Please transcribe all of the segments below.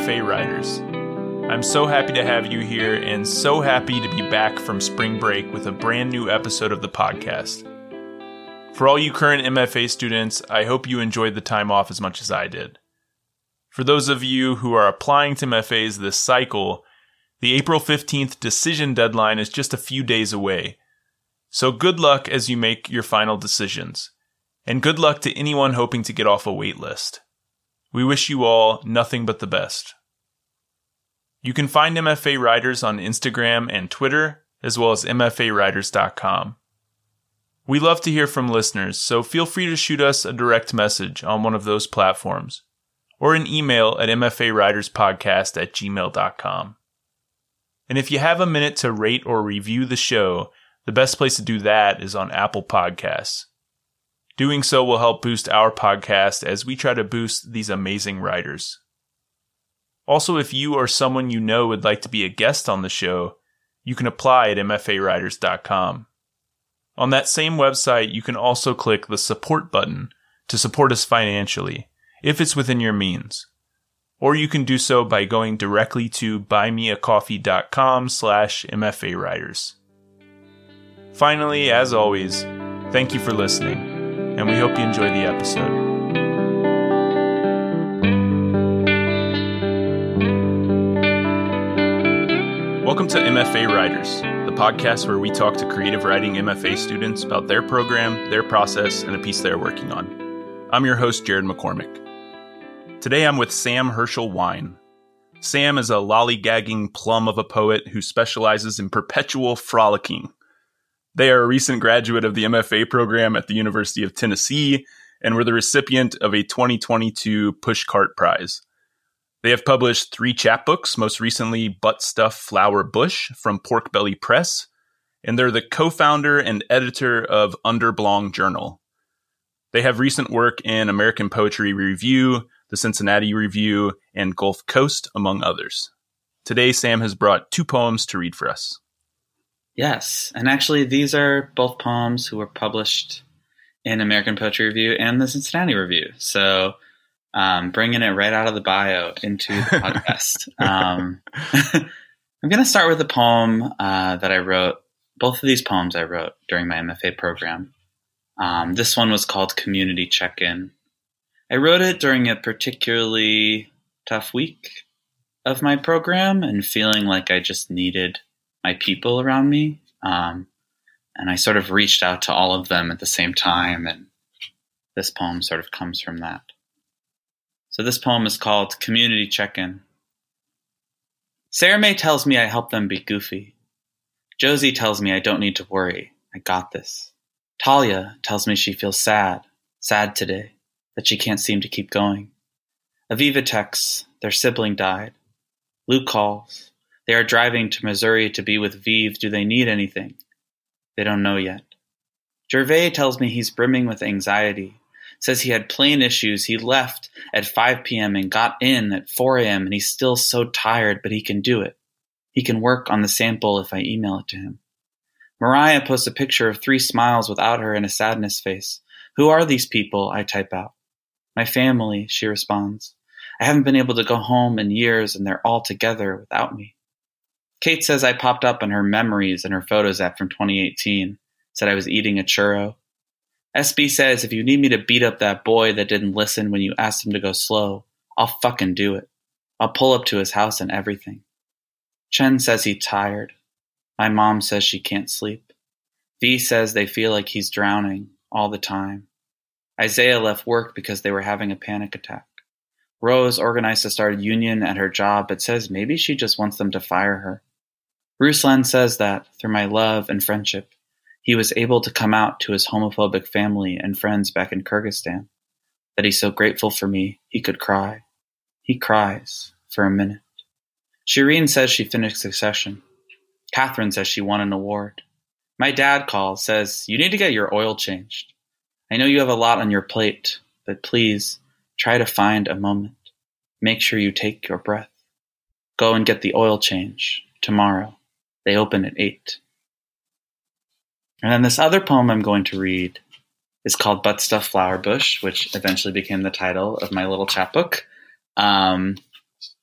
MFA Writers. I'm so happy to have you here and so happy to be back from spring break with a brand new episode of the podcast. For all you current MFA students, I hope you enjoyed the time off as much as I did. For those of you who are applying to MFAs this cycle, the April 15th decision deadline is just a few days away. So good luck as you make your final decisions. And good luck to anyone hoping to get off a wait list. We wish you all nothing but the best. You can find MFA Writers on Instagram and Twitter, as well as mfawriters.com. We love to hear from listeners, so feel free to shoot us a direct message on one of those platforms, or an email at mfawriterspodcast@gmail.com. And if you have a minute to rate or review the show, the best place to do that is on Apple Podcasts. Doing so will help boost our podcast as we try to boost these amazing writers. Also, if you or someone you know would like to be a guest on the show, you can apply at mfawriters.com. On that same website, you can also click the support button to support us financially, if it's within your means. Or you can do so by going directly to buymeacoffee.com/mfawriters. Finally, as always, thank you for listening, and we hope you enjoy the episode. Welcome to MFA Writers, the podcast where we talk to creative writing MFA students about their program, their process, and a piece they're working on. I'm your host, Jared McCormick. Today I'm with Sam Herschel Wein. Sam is a lollygagging plum of a poet who specializes in perpetual frolicking. They are a recent graduate of the MFA program at the University of Tennessee and were the recipient of a 2022 Pushcart Prize. They have published 3 chapbooks, most recently Butt Stuff Flower Bush from Pork Belly Press, and they're the co-founder and editor of Underblong Journal. They have recent work in American Poetry Review, the Cincinnati Review, and Gulf Coast, among others. Today, Sam has brought 2 poems to read for us. Yes, and actually these are both poems who were published in American Poetry Review and the Cincinnati Review. So bringing it right out of the bio into the podcast. I'm going to start with a poem that I wrote. Both of these poems I wrote during my MFA program. This one was called Community Check-In. I wrote it during a particularly tough week of my program and feeling like I just needed my people around me. And I sort of reached out to all of them at the same time. And this poem sort of comes from that. So this poem is called Community Check-In. Sarah Mae tells me I help them be goofy. Josie tells me I don't need to worry. I got this. Talia tells me she feels sad today, that she can't seem to keep going. Aviva texts, their sibling died. Luke calls. They are driving to Missouri to be with Vive. Do they need anything? They don't know yet. Gervais tells me he's brimming with anxiety. Says he had plane issues. He left at 5 p.m. and got in at 4 a.m. and he's still so tired, but he can do it. He can work on the sample if I email it to him. Mariah posts a picture of 3 smiles without her and a sadness face. Who are these people? I type out. My family, she responds. I haven't been able to go home in years and they're all together without me. Kate says I popped up in her memories and her photos app from 2018. Said I was eating a churro. SB says, if you need me to beat up that boy that didn't listen when you asked him to go slow, I'll fucking do it. I'll pull up to his house and everything. Chen says he's tired. My mom says she can't sleep. V says they feel like he's drowning all the time. Isaiah left work because they were having a panic attack. Rose organized to start a union at her job, but says maybe she just wants them to fire her. Ruslan says that, through my love and friendship, he was able to come out to his homophobic family and friends back in Kyrgyzstan, that he's so grateful for me he could cry. He cries for a minute. Shireen says she finished Succession. Catherine says she won an award. My dad calls, says, you need to get your oil changed. I know you have a lot on your plate, but please try to find a moment. Make sure you take your breath. Go and get the oil change tomorrow. They open at 8. And then this other poem I'm going to read is called Butt Stuff Flower Bush, which eventually became the title of my little chapbook. But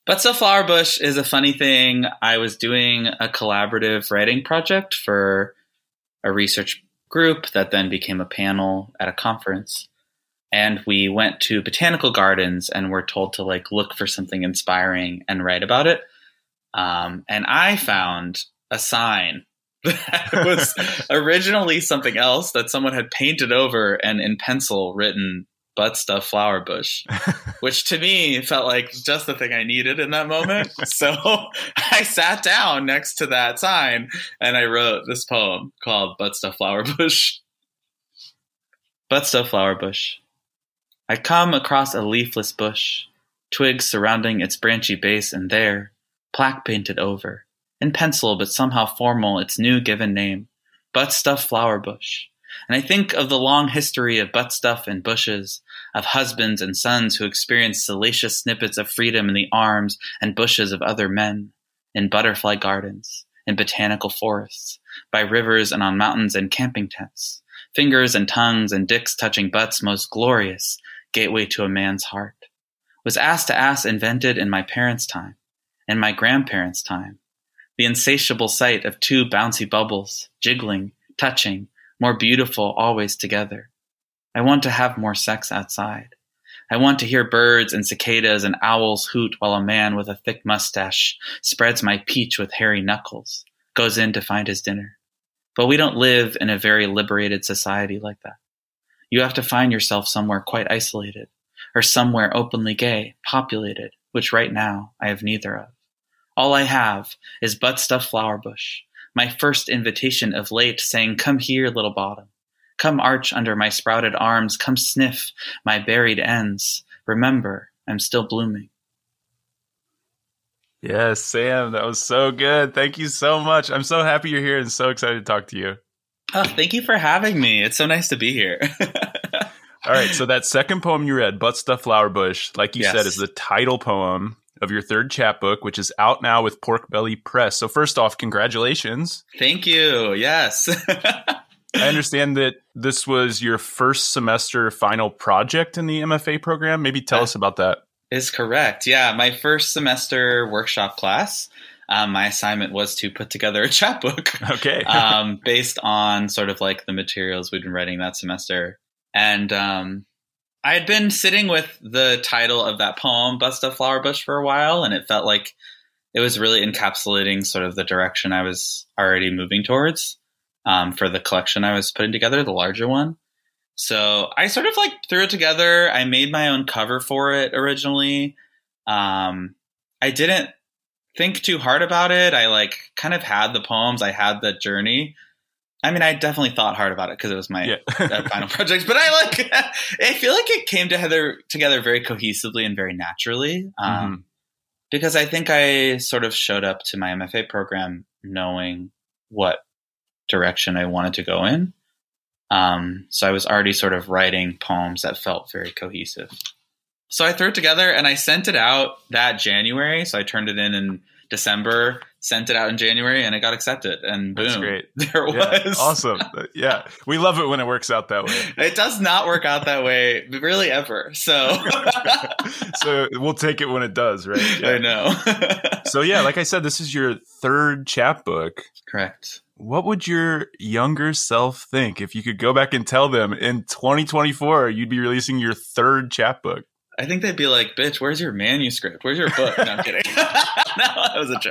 But So Flower Bush is a funny thing. I was doing a collaborative writing project for a research group that then became a panel at a conference. And we went to botanical gardens and were told to like look for something inspiring and write about it. And I found a sign that was originally something else that someone had painted over and in pencil written "Butt Stuff Flower Bush," which to me felt like just the thing I needed in that moment. So I sat down next to that sign and I wrote this poem called "Butt Stuff Flower Bush." Butt Stuff Flower Bush. I come across a leafless bush, twigs surrounding its branchy base, and there, plaque painted over, in pencil but somehow formal, its new given name, Butt Stuff Flower Bush. And I think of the long history of butt stuff and bushes, of husbands and sons who experienced salacious snippets of freedom in the arms and bushes of other men, in butterfly gardens, in botanical forests, by rivers and on mountains and camping tents, fingers and tongues and dicks touching butts most glorious, gateway to a man's heart. Was ass to ass invented in my parents' time, in my grandparents' time. The insatiable sight of two bouncy bubbles, jiggling, touching, more beautiful always together. I want to have more sex outside. I want to hear birds and cicadas and owls hoot while a man with a thick mustache spreads my peach with hairy knuckles, goes in to find his dinner. But we don't live in a very liberated society like that. You have to find yourself somewhere quite isolated, or somewhere openly gay, populated, which right now I have neither of. All I have is Butt Stuff Flower Bush, my first invitation of late saying, "Come here, little bottom. Come arch under my sprouted arms. Come sniff my buried ends. Remember, I'm still blooming." Yes, Sam, that was so good. Thank you so much. I'm so happy you're here and so excited to talk to you. Oh, thank you for having me. It's so nice to be here. All right, so that second poem you read, Butt Stuff Flower Bush, like you Yes. said, is the title poem of your third chapbook, which is out now with Pork Belly Press. So first off, congratulations. Thank you. Yes. I understand that this was your first semester final project in the MFA program. Maybe tell us about that. Is correct. Yeah, my first semester workshop class, my assignment was to put together a chapbook. Okay. Based on sort of like the materials we'd been writing that semester. And I had been sitting with the title of that poem, Butt Stuff Flower Bush, for a while, and it felt like it was really encapsulating sort of the direction I was already moving towards for the collection I was putting together, the larger one. So I sort of like threw it together. I made my own cover for it originally. I didn't think too hard about it. I like kind of had the poems. I had the journey. I mean, I definitely thought hard about it because it was my final project, but I feel like it came together very cohesively and very naturally. Because I think I sort of showed up to my MFA program knowing what direction I wanted to go in. So I was already sort of writing poems that felt very cohesive. So I threw it together and I sent it out that January. So I turned it in December, sent it out in January, and it got accepted. And boom, that's great. There it was. Awesome. Yeah. We love it when it works out that way. It does not work out that way, really, ever. So so we'll take it when it does, right? Yeah. I know. So yeah, like I said, this is your third chapbook. Correct. What would your younger self think if you could go back and tell them in 2024 you'd be releasing your third chapbook? I think they'd be like, "Bitch, where's your manuscript? Where's your book?" No, I'm kidding. No, that was a joke.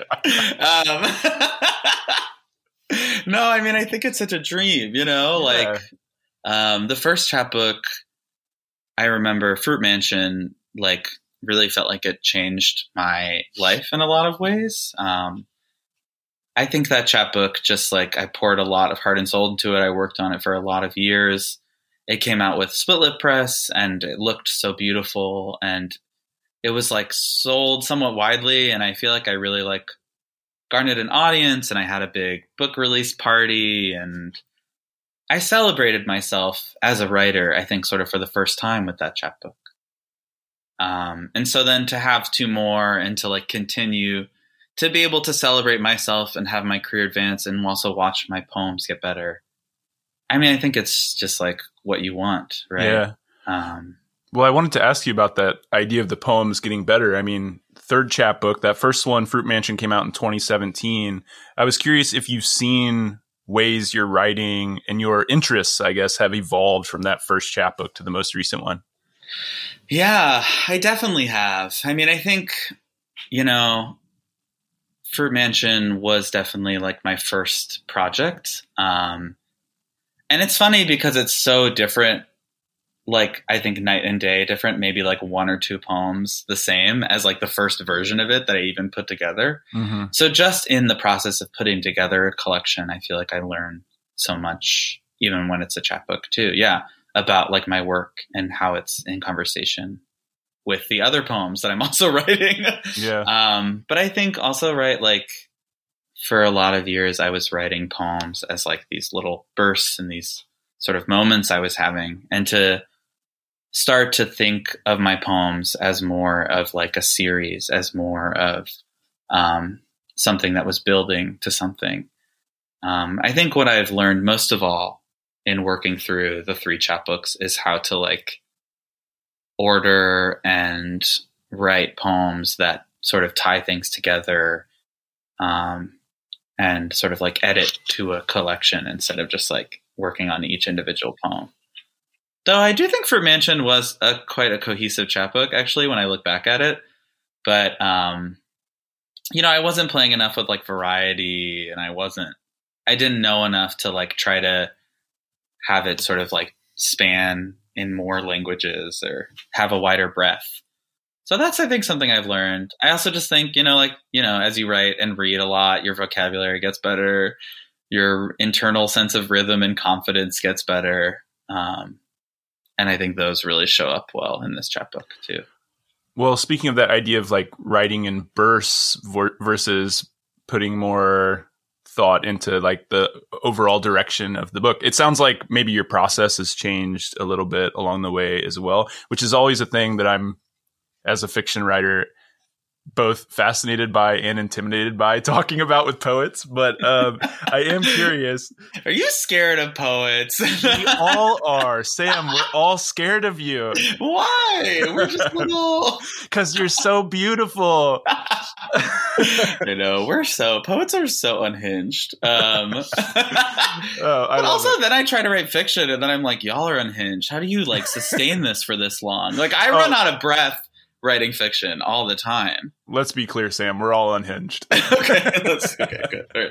No, I mean, I think it's such a dream, you know? Yeah. Like, the first chapbook, I remember Fruit Mansion, like, really felt like it changed my life in a lot of ways. I think that chapbook, just like, I poured a lot of heart and soul into it. I worked on it for a lot of years. It came out with Split Lip Press, and it looked so beautiful, and it was like sold somewhat widely, and I feel like I really like garnered an audience, and I had a big book release party, and I celebrated myself as a writer, I think, sort of for the first time with that chapbook. And so then to have two more and to like continue to be able to celebrate myself and have my career advance and also watch my poems get better. I mean, I think it's just like what you want, right? Yeah. Well, I wanted to ask you about that idea of the poems getting better. I mean, third chapbook, that first one, Fruit Mansion, came out in 2017. I was curious if you've seen ways your writing and your interests, I guess, have evolved from that first chapbook to the most recent one. Yeah, I definitely have. I mean, I think, Fruit Mansion was definitely like my first project. And it's funny because it's so different. Like, I think night and day different, maybe like one or two poems the same as like the first version of it that I even put together. Mm-hmm. So just in the process of putting together a collection, I feel like I learn so much, even when it's a chapbook too. Yeah. About like my work and how it's in conversation with the other poems that I'm also writing. Yeah. But I think also, right, like for a lot of years, I was writing poems as like these little bursts and these sort of moments I was having, and to start to think of my poems as more of like a series, as more of something that was building to something. I think what I've learned most of all in working through the 3 chapbooks is how to like order and write poems that sort of tie things together, and sort of like edit to a collection instead of just like working on each individual poem. Though I do think Fruit Mansion was quite a cohesive chapbook, actually, when I look back at it. But, I wasn't playing enough with like variety, and I didn't know enough to like try to have it sort of like span in more languages or have a wider breadth. So that's, I think, something I've learned. I also just think, as you write and read a lot, your vocabulary gets better, your internal sense of rhythm and confidence gets better. And I think those really show up well in this chapbook too. Well, speaking of that idea of like writing in bursts versus putting more thought into like the overall direction of the book, it sounds like maybe your process has changed a little bit along the way as well, which is always a thing that I'm, as a fiction writer, both fascinated by and intimidated by talking about with poets. But I am curious. Are you scared of poets? We all are. Sam, we're all scared of you. Why? We're just little... Because you're so beautiful. Poets are so unhinged. But also, then I try to write fiction, and then I'm like, y'all are unhinged. How do you like sustain this for this long? Like, I run out of breath writing fiction all the time. Let's be clear, Sam. We're all unhinged. Okay, good.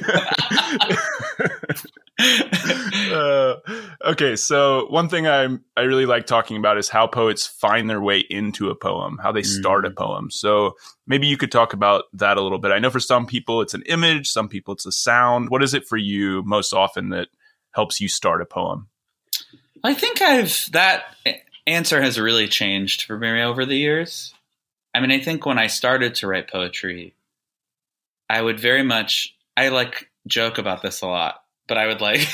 All right. Okay, so one thing I really like talking about is how poets find their way into a poem, how they start a poem. So maybe you could talk about that a little bit. I know for some people it's an image, some people it's a sound. What is it for you most often that helps you start a poem? I think that answer has really changed for me over the years. I mean, I think when I started to write poetry, I would I like joke about this a lot, but I would like,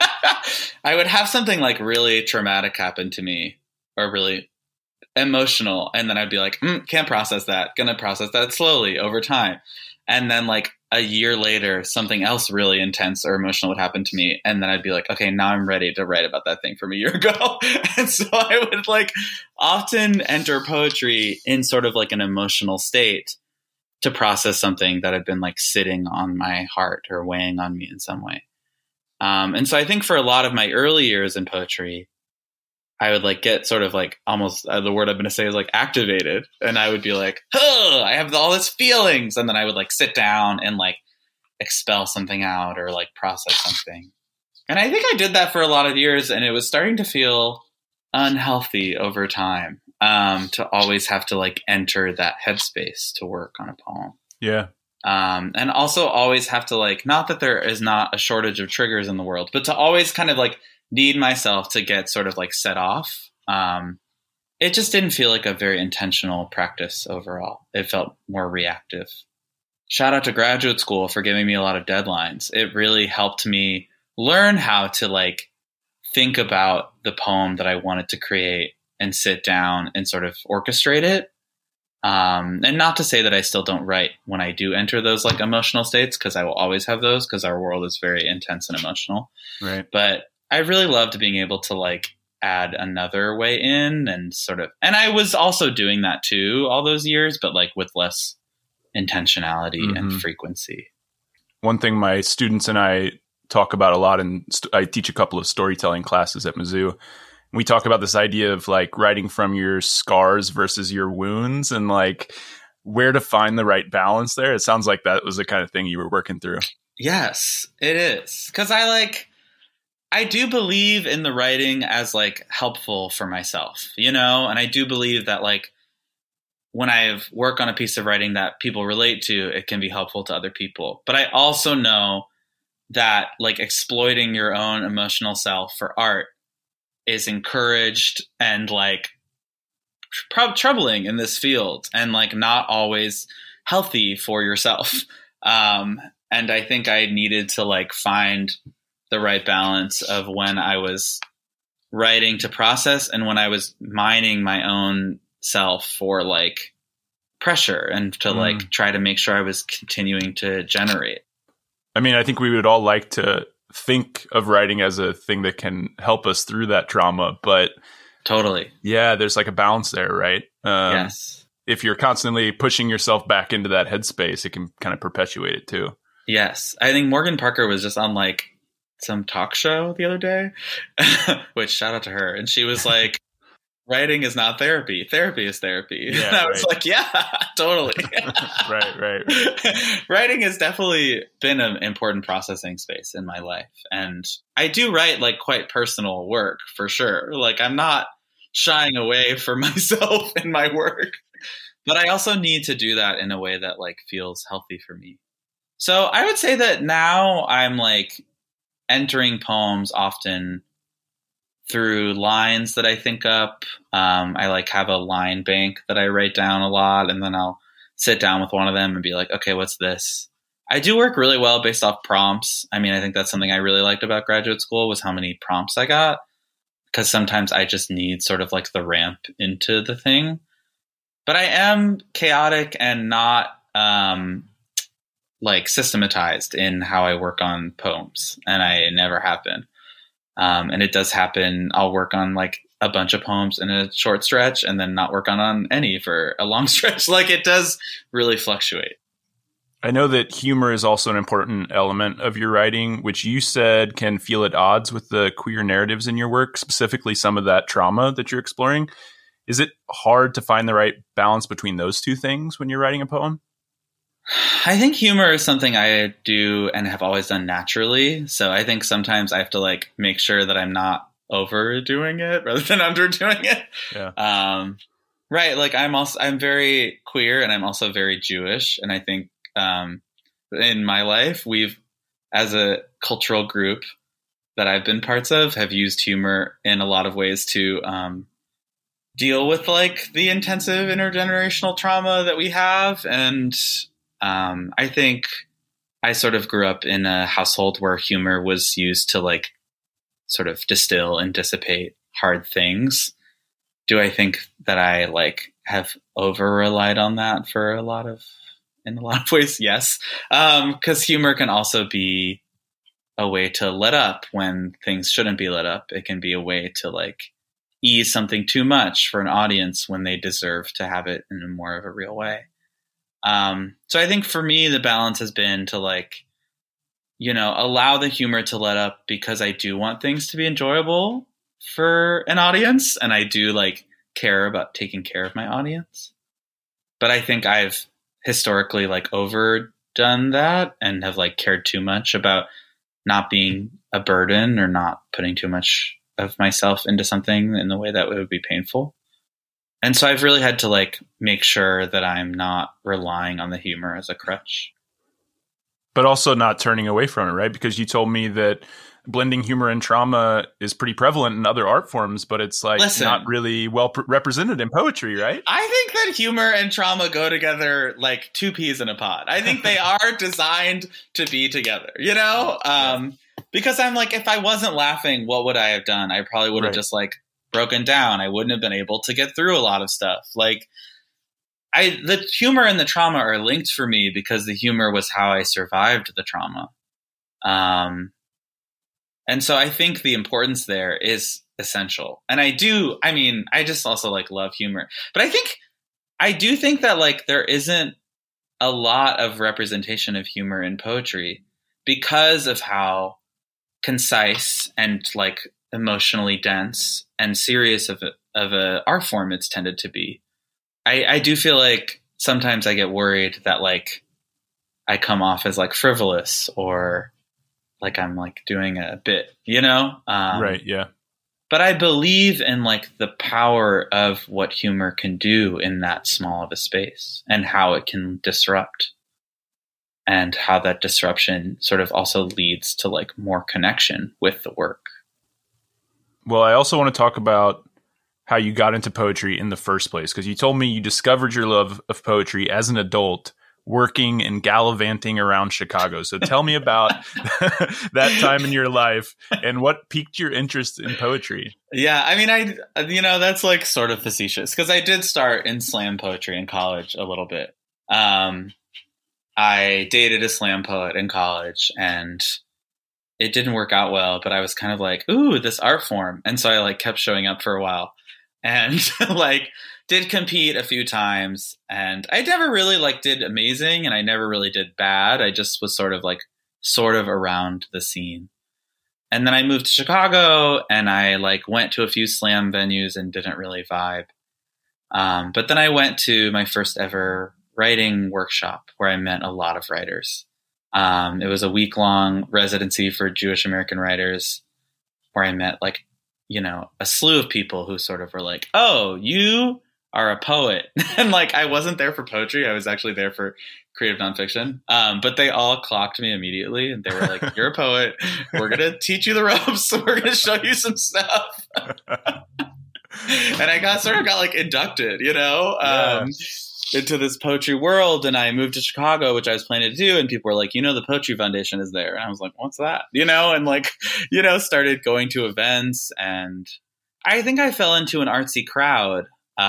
I would have something like really traumatic happen to me or really emotional. And then I'd be like, can't process that. Gonna process that slowly over time. And then like a year later, something else really intense or emotional would happen to me. And then I'd be like, okay, now I'm ready to write about that thing from a year ago. And so I would like often enter poetry in sort of like an emotional state to process something that had been like sitting on my heart or weighing on me in some way. And so I think for a lot of my early years in poetry, I would like get sort of like almost the word I'm going to say is like activated. And I would be like, oh, I have all these feelings. And then I would like sit down and like expel something out or like process something. And I think I did that for a lot of years, and it was starting to feel unhealthy over time, to always have to like enter that headspace to work on a poem. Yeah. And also always have to like, not that there is not a shortage of triggers in the world, but to always kind of like need myself to get sort of like set off. It just didn't feel like a very intentional practice overall. It felt more reactive. Shout out to graduate school for giving me a lot of deadlines. It really helped me learn how to like think about the poem that I wanted to create and sit down and sort of orchestrate it. And not to say that I still don't write when I do enter those like emotional states, because I will always have those because our world is very intense and emotional. Right. But I really loved being able to like add another way in and sort of, and I was also doing that too all those years, but like with less intentionality and frequency. One thing my students and I talk about a lot, and I teach a couple of storytelling classes at Mizzou. We talk about this idea of like writing from your scars versus your wounds and like where to find the right balance there. It sounds like that was the kind of thing you were working through. Yes, it is. 'Cause I do believe in the writing as like helpful for myself, you know? And I do believe that like when I work on a piece of writing that people relate to, it can be helpful to other people. But I also know that like exploiting your own emotional self for art is encouraged and like troubling in this field and like not always healthy for yourself. And I think I needed to like find the right balance of when I was writing to process and when I was mining my own self for like pressure and to like try to make sure I was continuing to generate. I mean, I think we would all like to think of writing as a thing that can help us through that trauma, but totally. Yeah, there's like a balance there, right? Yes. If you're constantly pushing yourself back into that headspace, it can kind of perpetuate it too. Yes. I think Morgan Parker was just on like some talk show the other day, which shout out to her. And she was like, writing is not therapy. Therapy is therapy. Yeah, and I was like, yeah, totally. Right. Writing has definitely been an important processing space in my life. And I do write like quite personal work for sure. Like I'm not shying away from myself in my work, but I also need to do that in a way that like feels healthy for me. So I would say that now I'm like entering poems often through lines that I think up. I like have a line bank that I write down a lot, and then I'll sit down with one of them and be like, okay, what's this? I do work really well based off prompts. I mean, I think that's something I really liked about graduate school was how many prompts I got, because sometimes I just need sort of like the ramp into the thing. But I am chaotic and not like systematized in how I work on poems, and I never have been. And it does happen. I'll work on like a bunch of poems in a short stretch and then not work on any for a long stretch. Like it does really fluctuate. I know that humor is also an important element of your writing, which you said can feel at odds with the queer narratives in your work, specifically some of that trauma that you're exploring. Is it hard to find the right balance between those two things when you're writing a poem? I think humor is something I do and have always done naturally. So I think sometimes I have to like make sure that I'm not overdoing it rather than underdoing it. Yeah. Right. Like I'm very queer and I'm also very Jewish. And I think in my life, we've, as a cultural group that I've been parts of, have used humor in a lot of ways to deal with like the intensive intergenerational trauma that we have. And I think I sort of grew up in a household where humor was used to like sort of distill and dissipate hard things. Do I think that I like have over relied on that in a lot of ways? Yes. 'Cause humor can also be a way to let up when things shouldn't be let up. It can be a way to like ease something too much for an audience when they deserve to have it in a more of a real way. So I think for me, the balance has been to like, you know, allow the humor to let up because I do want things to be enjoyable for an audience. And I do like care about taking care of my audience. But I think I've historically like overdone that and have like cared too much about not being a burden or not putting too much of myself into something in the way that would be painful. And so I've really had to like make sure that I'm not relying on the humor as a crutch. But also not turning away from it, right? Because you told me that blending humor and trauma is pretty prevalent in other art forms, but it's like not really well represented in poetry, right? I think that humor and trauma go together like two peas in a pod. I think they are designed to be together, you know? Because I'm like, if I wasn't laughing, what would I have done? I probably would have just like broken down. I wouldn't have been able to get through a lot of stuff. Like the humor and the trauma are linked for me because the humor was how I survived the trauma. And so I think the importance there is essential. And I just also like love humor. But I do think that like there isn't a lot of representation of humor in poetry because of how concise and like emotionally dense and serious of a art form it's tended to be. I do feel like sometimes I get worried that like I come off as like frivolous or like I'm like doing a bit, you know? Right. Yeah. But I believe in like the power of what humor can do in that small of a space and how it can disrupt and how that disruption sort of also leads to like more connection with the work. Well, I also want to talk about how you got into poetry in the first place, because you told me you discovered your love of poetry as an adult working and gallivanting around Chicago. So tell me about that time in your life and what piqued your interest in poetry. Yeah, I mean, that's like sort of facetious because I did start in slam poetry in college a little bit. I dated a slam poet in college and it didn't work out well, but I was kind of like, ooh, this art form. And so I like kept showing up for a while and like did compete a few times, and I never really like did amazing and I never really did bad. I just was sort of around the scene. And then I moved to Chicago and I like went to a few slam venues and didn't really vibe. But then I went to my first ever writing workshop where I met a lot of writers. It was a week-long residency for Jewish American writers where I met like, a slew of people who sort of were like, oh, you are a poet. And like, I wasn't there for poetry. I was actually there for creative nonfiction. But they all clocked me immediately and they were like, you're a poet. We're going to teach you the ropes. We're going to show you some stuff. And I got like inducted, into this poetry world. And I moved to Chicago, which I was planning to do. And people were like, the Poetry Foundation is there. And I was like, what's that? And like, started going to events. And I think I fell into an artsy crowd.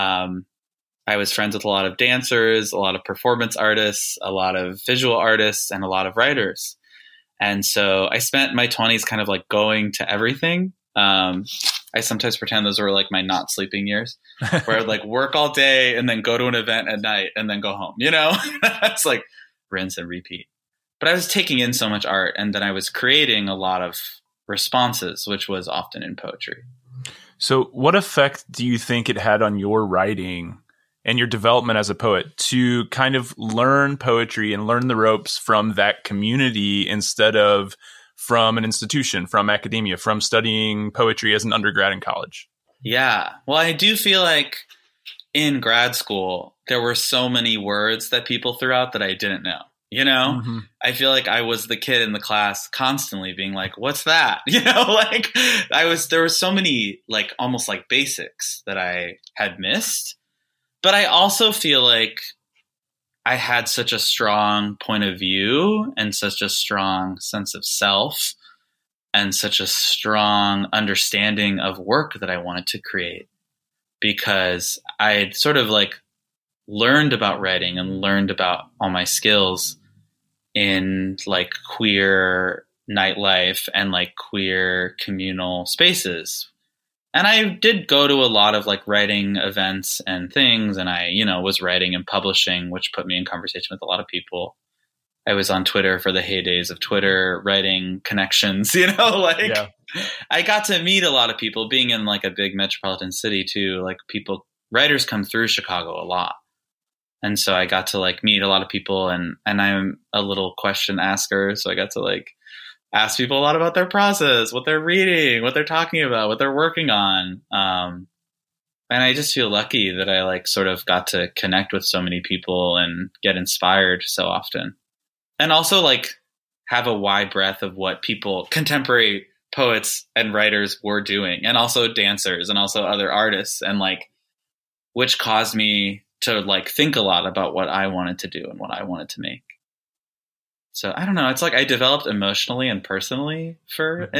I was friends with a lot of dancers, a lot of performance artists, a lot of visual artists, and a lot of writers. And so I spent my 20s kind of like going to everything. I sometimes pretend those were like my not sleeping years where I'd like work all day and then go to an event at night and then go home, It's like rinse and repeat. But I was taking in so much art and then I was creating a lot of responses, which was often in poetry. So what effect do you think it had on your writing and your development as a poet to kind of learn poetry and learn the ropes from that community instead of from an institution, from academia, from studying poetry as an undergrad in college? Yeah. Well, I do feel like in grad school, there were so many words that people threw out that I didn't know. Mm-hmm. I feel like I was the kid in the class constantly being like, what's that? Like there were so many like almost like basics that I had missed. But I also feel like I had such a strong point of view and such a strong sense of self and such a strong understanding of work that I wanted to create because I had sort of like learned about writing and learned about all my skills in like queer nightlife and like queer communal spaces. And I did go to a lot of like writing events and things. And I, was writing and publishing, which put me in conversation with a lot of people. I was on Twitter for the heydays of Twitter, writing connections, I got to meet a lot of people being in like a big metropolitan city too. Like writers come through Chicago a lot. And so I got to like meet a lot of people and I'm a little question asker. So I got to like ask people a lot about their process, what they're reading, what they're talking about, what they're working on. And I just feel lucky that I like sort of got to connect with so many people and get inspired so often. And also like have a wide breadth of what contemporary poets and writers were doing, and also dancers and also other artists, and like, which caused me to like think a lot about what I wanted to do and what I wanted to make. So I don't know. It's like I developed emotionally and personally for,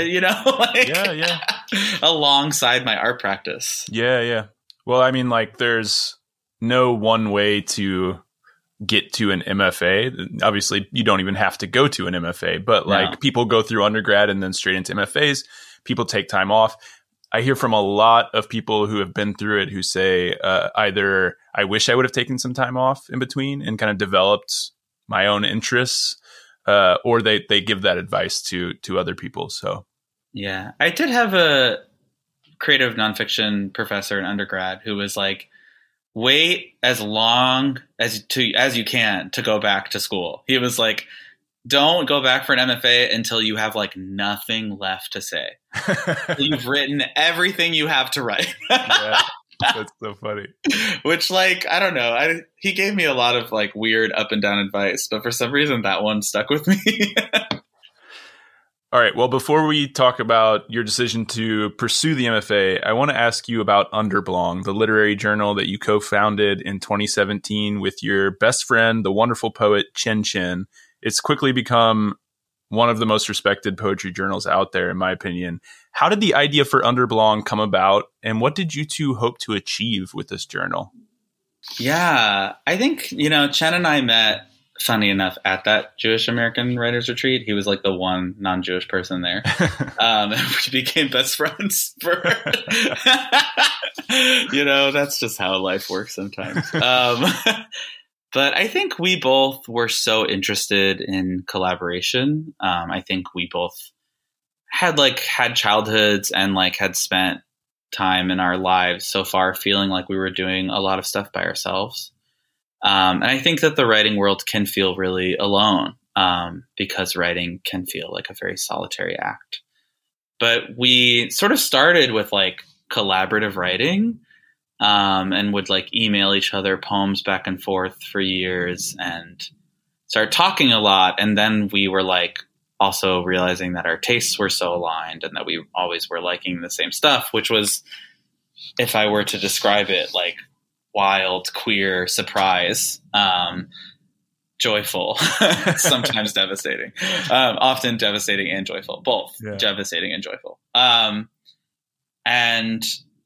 alongside my art practice. Yeah. Yeah. Well, I mean, like there's no one way to get to an MFA. Obviously, you don't even have to go to an MFA, but like people go through undergrad and then straight into MFAs. People take time off. I hear from a lot of people who have been through it who say either I wish I would have taken some time off in between and kind of developed my own interests, or they give that advice to other people. So, yeah, I did have a creative nonfiction professor in undergrad who was like, wait as long as you can to go back to school. He was like, don't go back for an MFA until you have like nothing left to say. You've written everything you have to write. Yeah, that's so funny. Which, like, I don't know. He gave me a lot of like weird up and down advice, but for some reason that one stuck with me. All right. Well, before we talk about your decision to pursue the MFA, I want to ask you about Underblong, the literary journal that you co-founded in 2017 with your best friend, the wonderful poet Chen Chen. It's quickly become one of the most respected poetry journals out there, in my opinion. How did the idea for Underblong come about, and what did you two hope to achieve with this journal? Yeah, I think, Chen and I met, funny enough, at that Jewish American Writers Retreat. He was like the one non-Jewish person there. We became best friends. That's just how life works sometimes. But I think we both were so interested in collaboration. I think we both had childhoods and like had spent time in our lives so far feeling like we were doing a lot of stuff by ourselves. And I think that the writing world can feel really alone because writing can feel like a very solitary act. But we sort of started with like collaborative writing and would like email each other poems back and forth for years and start talking a lot. And then we were like also realizing that our tastes were so aligned and that we always were liking the same stuff, which was, if I were to describe it, like wild, queer, surprise, joyful, sometimes devastating, often devastating and joyful, both devastating and joyful. And,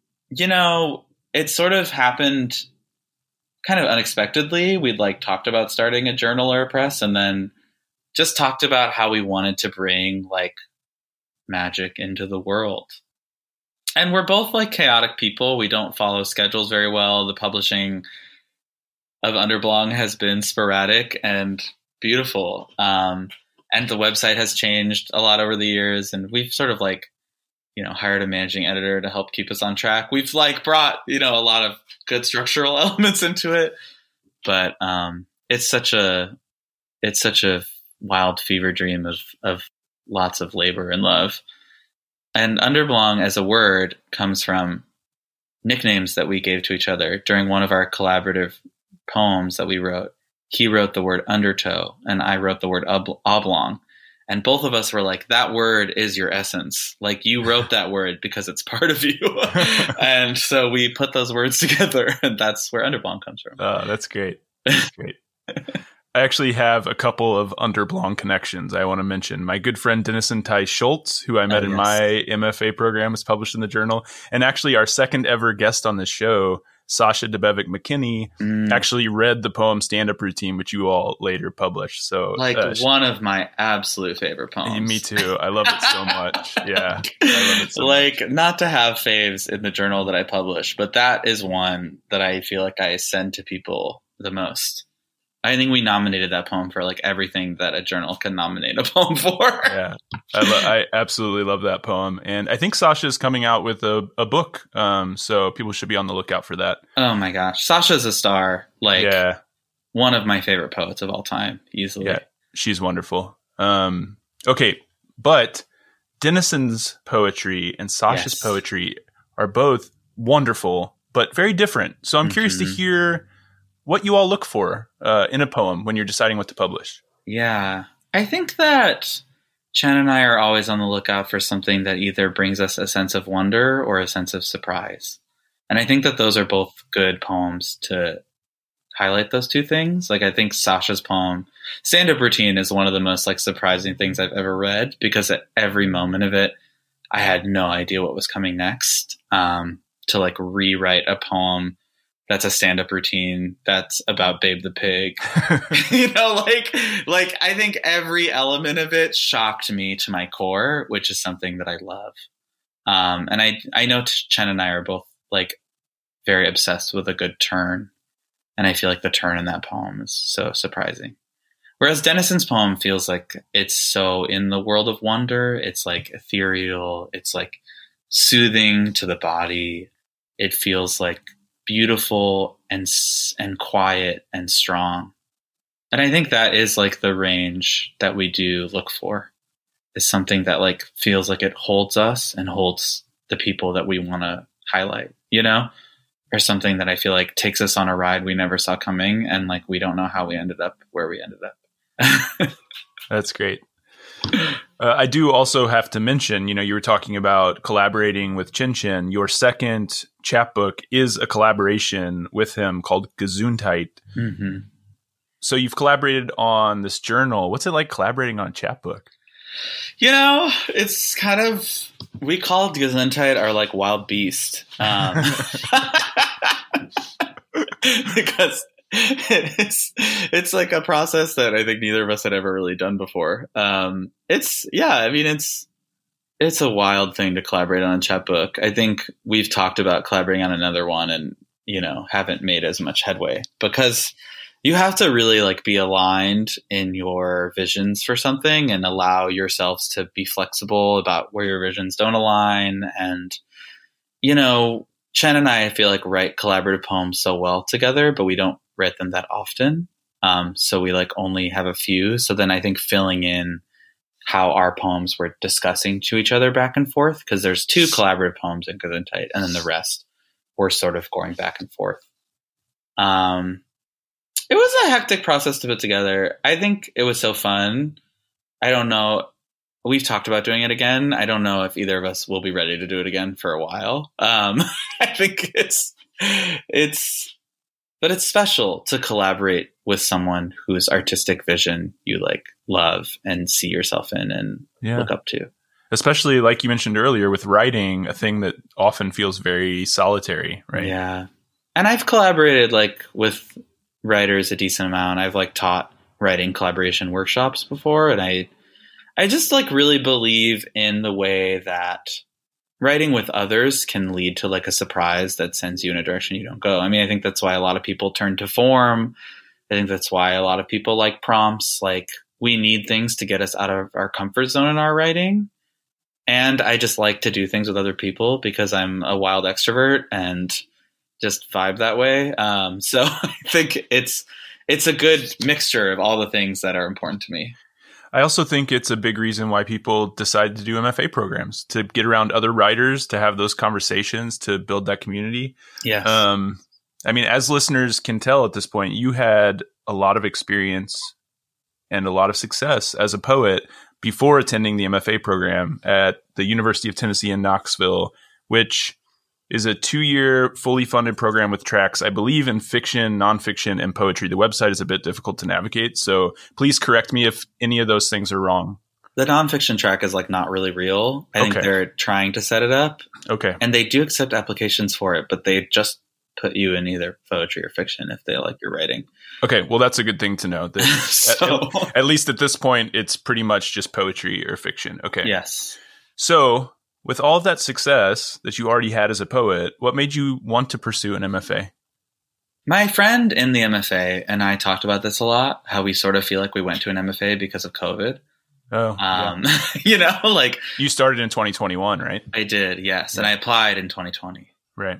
it sort of happened kind of unexpectedly. We'd like talked about starting a journal or a press and then just talked about how we wanted to bring like magic into the world. And we're both like chaotic people. We don't follow schedules very well. The publishing of Underblong has been sporadic and beautiful. And the website has changed a lot over the years. And we've sort of like, hired a managing editor to help keep us on track. We've like brought, a lot of good structural elements into it, but it's such a wild fever dream of lots of labor and love. And Underblong as a word comes from nicknames that we gave to each other during one of our collaborative poems that we wrote. He wrote the word undertow and I wrote the word oblong. And both of us were like, that word is your essence. Like you wrote that word because it's part of you. And so we put those words together and that's where Underblong comes from. Oh, that's great. That's great. I actually have a couple of Underblong connections I want to mention. My good friend Denison Tai Schultz, who I met in my MFA program, was published in the journal. And actually our second ever guest on this show, Sasha Debevic McKinney, actually read the poem Stand-Up Routine, which you all later published. So one of my absolute favorite poems. Me too. I love it so much. Yeah. I love it so much. Not to have faves in the journal that I publish, but that is one that I feel like I send to people the most. I think we nominated that poem for like everything that a journal can nominate a poem for. Yeah, I absolutely love that poem. And I think Sasha is coming out with a book. So people should be on the lookout for that. Oh my gosh. Sasha's a star. One of my favorite poets of all time, easily. Yeah, she's wonderful. Okay. But Denison's poetry and Sasha's poetry are both wonderful, but very different. So I'm curious to hear what you all look for in a poem when you're deciding what to publish. Yeah. I think that Chen and I are always on the lookout for something that either brings us a sense of wonder or a sense of surprise. And I think that those are both good poems to highlight those two things. Like I think Sasha's poem, Stand-Up Routine, is one of the most like surprising things I've ever read because at every moment of it, I had no idea what was coming next. To like rewrite a poem that's a stand-up routine that's about Babe the Pig. You know, like I think every element of it shocked me to my core, which is something that I love. And I know Chen and I are both like very obsessed with a good turn. And I feel like the turn in that poem is so surprising. Whereas Denison's poem feels like it's so in the world of wonder. It's like ethereal. It's like soothing to the body. It feels like beautiful and quiet and strong. And I think that is like the range that we do look for, is something that like feels like it holds us and holds the people that we want to highlight, you know, or something that I feel like takes us on a ride we never saw coming. And like, we don't know how we ended up where we ended up. That's great. I do also have to mention, you know, you were talking about collaborating with Chin Chin. Your second chapbook is a collaboration with him called Gesundheit. Mm-hmm. So you've collaborated on this journal. What's it like collaborating on a chapbook? You know, it's kind of, we call Gesundheit our like wild beast. Because it's like a process that I think neither of us had ever really done before. It's a wild thing to collaborate on a chapbook. I think we've talked about collaborating on another one and, you know, haven't made as much headway because you have to really like be aligned in your visions for something and allow yourselves to be flexible about where your visions don't align. And, you know, Chen and I feel like write collaborative poems so well together, but we don't write them that often. So we like only have a few. So then I think filling in how our poems were discussing to each other back and forth, because there's 2 collaborative poems in Gesundheit, and then the rest were sort of going back and forth. It was a hectic process to put together. I think it was so fun. I don't know. We've talked about doing it again. I don't know if either of us will be ready to do it again for a while. I think but it's special to collaborate with someone whose artistic vision you like love and see yourself in and look up to. Especially like you mentioned earlier with writing, a thing that often feels very solitary, right? Yeah. And I've collaborated like with writers a decent amount. I've like taught writing collaboration workshops before, and I just like really believe in the way that writing with others can lead to like a surprise that sends you in a direction you don't go. I mean, I think that's why a lot of people turn to form. I think that's why a lot of people like prompts. Like, we need things to get us out of our comfort zone in our writing. And I just like to do things with other people because I'm a wild extrovert and just vibe that way. So I think it's a good mixture of all the things that are important to me. I also think it's a big reason why people decide to do MFA programs, to get around other writers, to have those conversations, to build that community. Yes. I mean, as listeners can tell at this point, you had a lot of experience and a lot of success as a poet before attending the MFA program at the University of Tennessee in Knoxville, which is a 2-year fully funded program with tracks, I believe, in fiction, nonfiction, and poetry. The website is a bit difficult to navigate, so please correct me if any of those things are wrong. The nonfiction track is like not really real. I think they're trying to set it up. Okay. And they do accept applications for it, but they just put you in either poetry or fiction if they like your writing. Okay, well, that's a good thing to know. At least at this point, it's pretty much just poetry or fiction. Okay. Yes. So, with all of that success that you already had as a poet, what made you want to pursue an MFA? My friend in the MFA and I talked about this a lot, how we sort of feel like we went to an MFA because of COVID. Oh, you know, like you started in 2021, right? I did. Yes. And I applied in 2020. Right.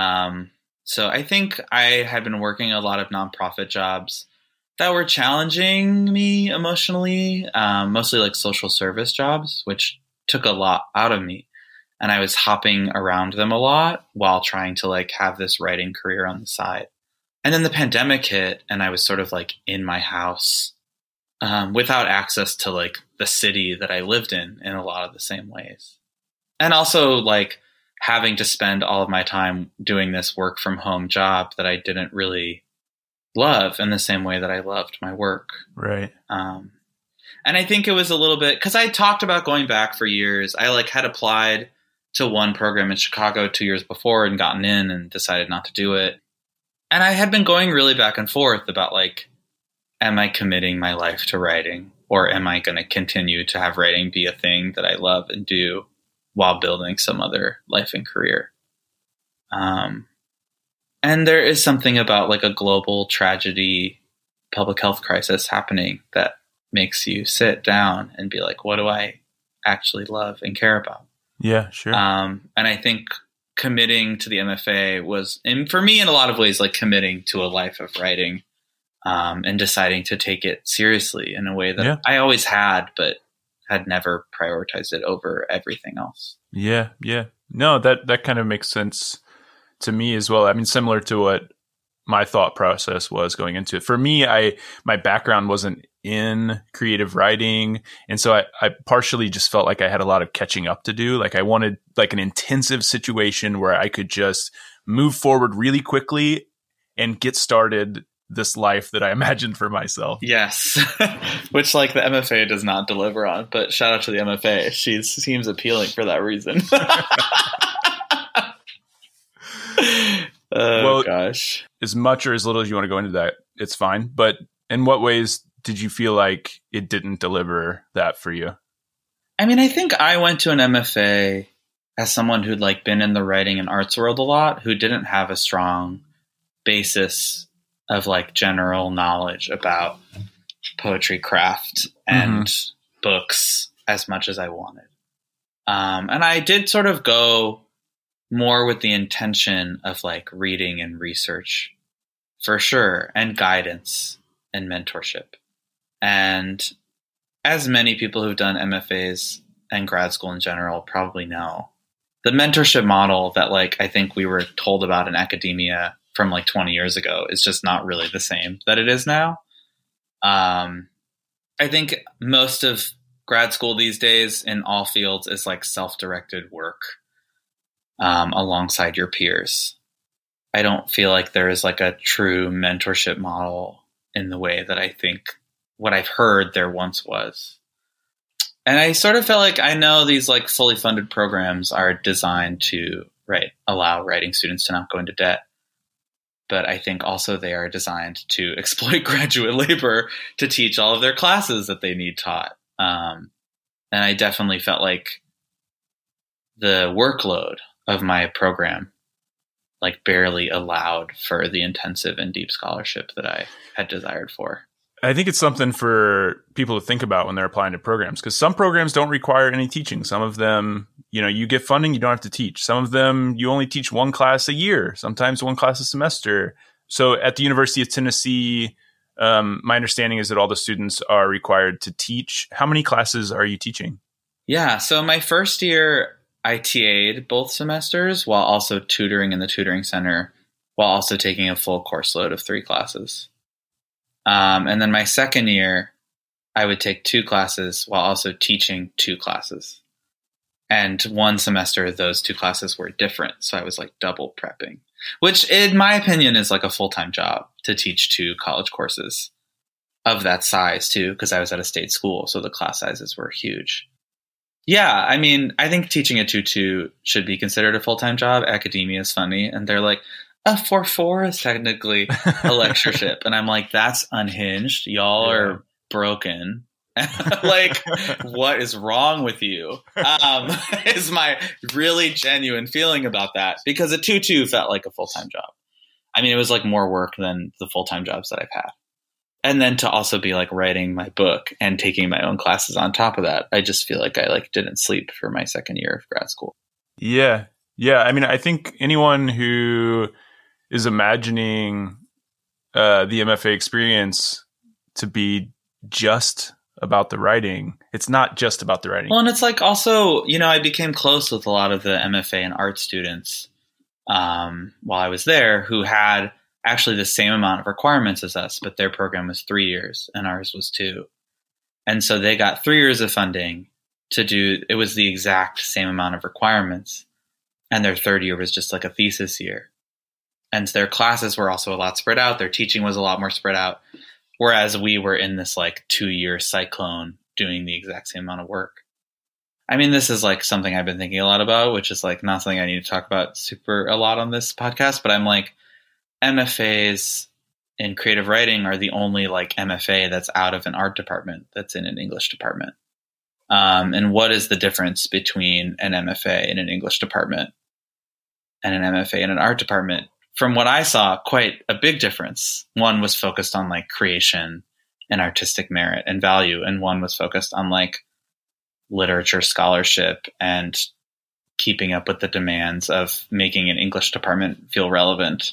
So I think I had been working a lot of nonprofit jobs that were challenging me emotionally, mostly like social service jobs, which took a lot out of me. And I was hopping around them a lot while trying to like have this writing career on the side. And then the pandemic hit and I was sort of like in my house without access to like the city that I lived in a lot of the same ways. And also like having to spend all of my time doing this work from home job that I didn't really love in the same way that I loved my work. Right. And I think it was a little bit because I talked about going back for years. I like had applied to one program in Chicago 2 years before and gotten in and decided not to do it. And I had been going really back and forth about like, am I committing my life to writing, or am I going to continue to have writing be a thing that I love and do while building some other life and career? And there is something about like a global tragedy, public health crisis happening that makes you sit down and be like, what do I actually love and care about? Yeah, sure. And I think committing to the MFA was, and for me in a lot of ways, like committing to a life of writing, and deciding to take it seriously in a way that I always had, but had never prioritized it over everything else. Yeah. No, that kind of makes sense to me as well. I mean, similar to what my thought process was going into it. For me, my background wasn't in creative writing. And so I partially just felt like I had a lot of catching up to do. Like I wanted like an intensive situation where I could just move forward really quickly and get started this life that I imagined for myself. Yes. Which like the MFA does not deliver on, but shout out to the MFA. She seems appealing for that reason. Well, gosh. As much or as little as you want to go into that, it's fine. But in what ways did you feel like it didn't deliver that for you? I mean, I think I went to an MFA as someone who'd like been in the writing and arts world a lot, who didn't have a strong basis of like general knowledge about poetry craft and books as much as I wanted. And I did sort of go more with the intention of like reading and research for sure, and guidance and mentorship. And as many people who've done MFAs and grad school in general probably know, the mentorship model that like I think we were told about in academia from like 20 years ago is just not really the same that it is now. I think most of grad school these days in all fields is like self-directed work alongside your peers. I don't feel like there is like a true mentorship model in the way that I think what I've heard there once was. And I sort of felt like I know these like fully funded programs are designed to allow writing students to not go into debt. But I think also they are designed to exploit graduate labor to teach all of their classes that they need taught. And I definitely felt like the workload of my program like barely allowed for the intensive and deep scholarship that I had desired for. I think it's something for people to think about when they're applying to programs, because some programs don't require any teaching. Some of them, you get funding, you don't have to teach. Some of them, you only teach one class a year, sometimes one class a semester. So at the University of Tennessee, my understanding is that all the students are required to teach. How many classes are you teaching? Yeah, so my first year, I TA'd both semesters while also tutoring in the tutoring center, while also taking a full course load of 3 classes. And then my second year, I would take 2 classes while also teaching 2 classes. And one semester, those 2 classes were different. So I was like double prepping, which in my opinion is like a full-time job to teach 2 college courses of that size too, because I was at a state school. So the class sizes were huge. Yeah, I mean, I think teaching a 2-2 should be considered a full-time job. Academia is funny. And they're like, a 4-4 is technically a lectureship. And I'm like, that's unhinged. Y'all are broken. Like, what is wrong with you? Is my really genuine feeling about that. Because a 2-2 felt like a full-time job. I mean, it was like more work than the full-time jobs that I've had. And then to also be like writing my book and taking my own classes on top of that, I just feel like I like didn't sleep for my second year of grad school. Yeah. I mean, I think anyone who is imagining the MFA experience to be just about the writing, it's not just about the writing. Well, and it's like also, I became close with a lot of the MFA and art students while I was there who had actually the same amount of requirements as us, but their program was 3 years and ours was 2. And so they got 3 years of funding to do, it was the exact same amount of requirements. And their third year was just like a thesis year. And their classes were also a lot spread out. Their teaching was a lot more spread out. Whereas we were in this like 2-year cyclone doing the exact same amount of work. I mean, this is like something I've been thinking a lot about, which is like not something I need to talk about a lot on this podcast, but I'm like, MFAs in creative writing are the only like MFA that's out of an art department that's in an English department. And what is the difference between an MFA in an English department and an MFA in an art department? From what I saw, quite a big difference. One was focused on like creation and artistic merit and value, and one was focused on like literature scholarship and keeping up with the demands of making an English department feel relevant.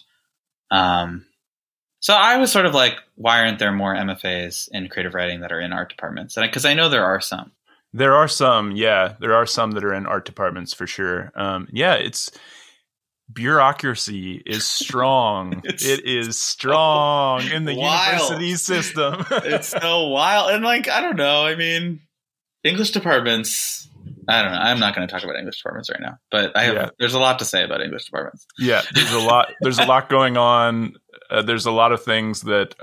So I was sort of like, why aren't there more MFAs in creative writing that are in art departments? And because I know there are some. There are some, yeah. There are some that are in art departments for sure. It's bureaucracy is strong. It is strong in the university system. It's so wild. And like, I don't know. I mean, English departments, I don't know. I'm not going to talk about English departments right now, but there's a lot to say about English departments. Yeah, there's a lot going on. There's a lot of things that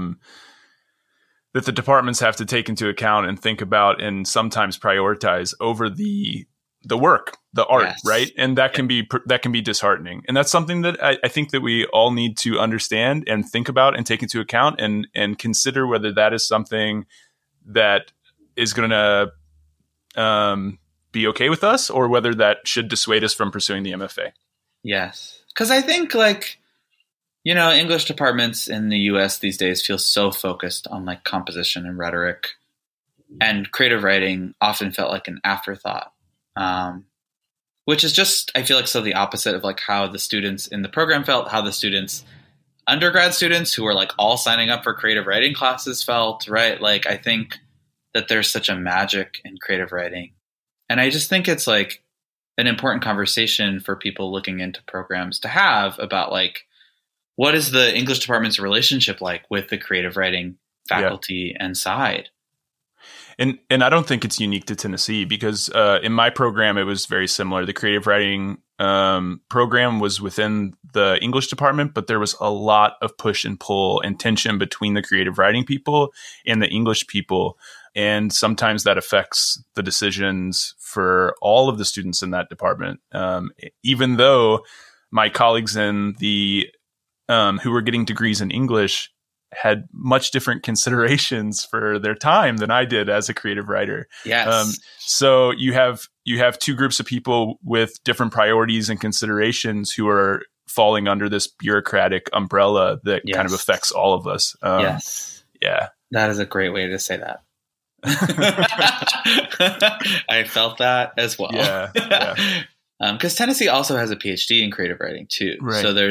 that the departments have to take into account and think about and sometimes prioritize over the work, the art, yes. Right? And that can be disheartening. And that's something that I think that we all need to understand and think about and take into account and consider whether that is something that is going to be okay with us or whether that should dissuade us from pursuing the MFA. Yes. Because I think like, English departments in the US these days feel so focused on like composition and rhetoric, and creative writing often felt like an afterthought. Which is just, I feel like, so the opposite of like how the students in the program felt, how the undergrad students who were like all signing up for creative writing classes felt, right? Like, I think that there's such a magic in creative writing. And I just think it's like an important conversation for people looking into programs to have about like, what is the English department's relationship like with the creative writing faculty and side? And I don't think it's unique to Tennessee because in my program, it was very similar. The creative writing program was within the English department, but there was a lot of push and pull and tension between the creative writing people and the English people. And sometimes that affects the decisions for all of the students in that department. Even though my colleagues in the who were getting degrees in English had much different considerations for their time than I did as a creative writer. Yes. So you have two groups of people with different priorities and considerations who are falling under this bureaucratic umbrella that kind of affects all of us. Yes. Yeah. That is a great way to say that. I felt that as well. Yeah. Because Tennessee also has a PhD in creative writing too. Right. So there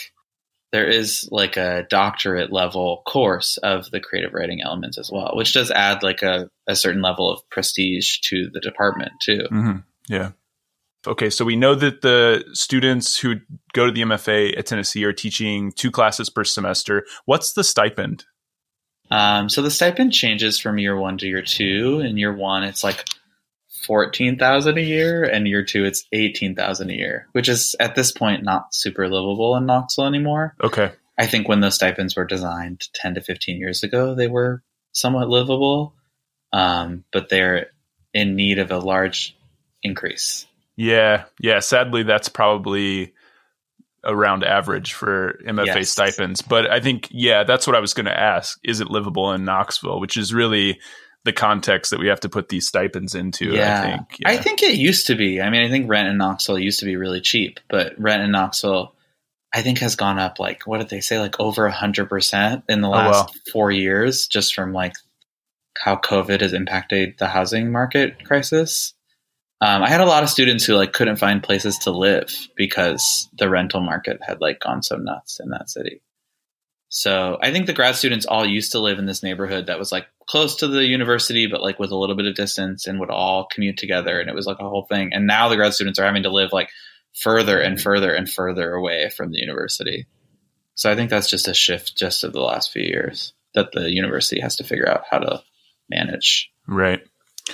is like a doctorate level course of the creative writing elements as well, which does add like a certain level of prestige to the department too. Mm-hmm. Yeah. Okay. So we know that the students who go to the MFA at Tennessee are teaching 2 classes per semester. What's the stipend? So the stipend changes from year 1 to year 2. In year 1, it's like $14,000 a year, and year 2 it's $18,000 a year, which is at this point not super livable in Knoxville anymore. Okay. I think when those stipends were designed 10 to 15 years ago, they were somewhat livable, but they're in need of a large increase. Yeah. Sadly, that's probably around average for MFA stipends. But I think, that's what I was going to ask. Is it livable in Knoxville, which is really the context that we have to put these stipends into, I think. Yeah. I think it used to be. I mean, I think rent in Knoxville used to be really cheap, but rent in Knoxville, I think, has gone up like, what did they say? Like over 100% in the last 4 years, just from like how COVID has impacted the housing market crisis. I had a lot of students who like couldn't find places to live because the rental market had like gone so nuts in that city. So I think the grad students all used to live in this neighborhood that was like close to the university, but like with a little bit of distance, and would all commute together. And it was like a whole thing. And now the grad students are having to live like further and further and further away from the university. So I think that's just a shift just of the last few years that the university has to figure out how to manage. Right.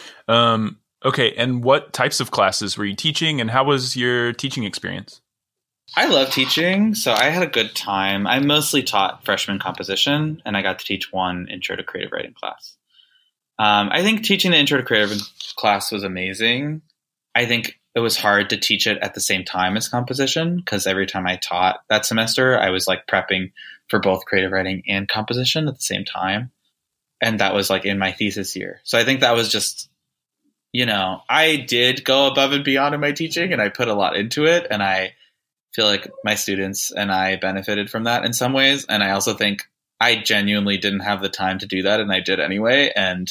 Okay. And what types of classes were you teaching, and how was your teaching experience? I love teaching, so I had a good time. I mostly taught freshman composition, and I got to teach 1 intro to creative writing class. I think teaching the intro to creative class was amazing. I think it was hard to teach it at the same time as composition, because every time I taught that semester, I was like prepping for both creative writing and composition at the same time. And that was like in my thesis year. So I think that was just, I did go above and beyond in my teaching, and I put a lot into it. And I feel like my students and I benefited from that in some ways. And I also think I genuinely didn't have the time to do that, and I did anyway. And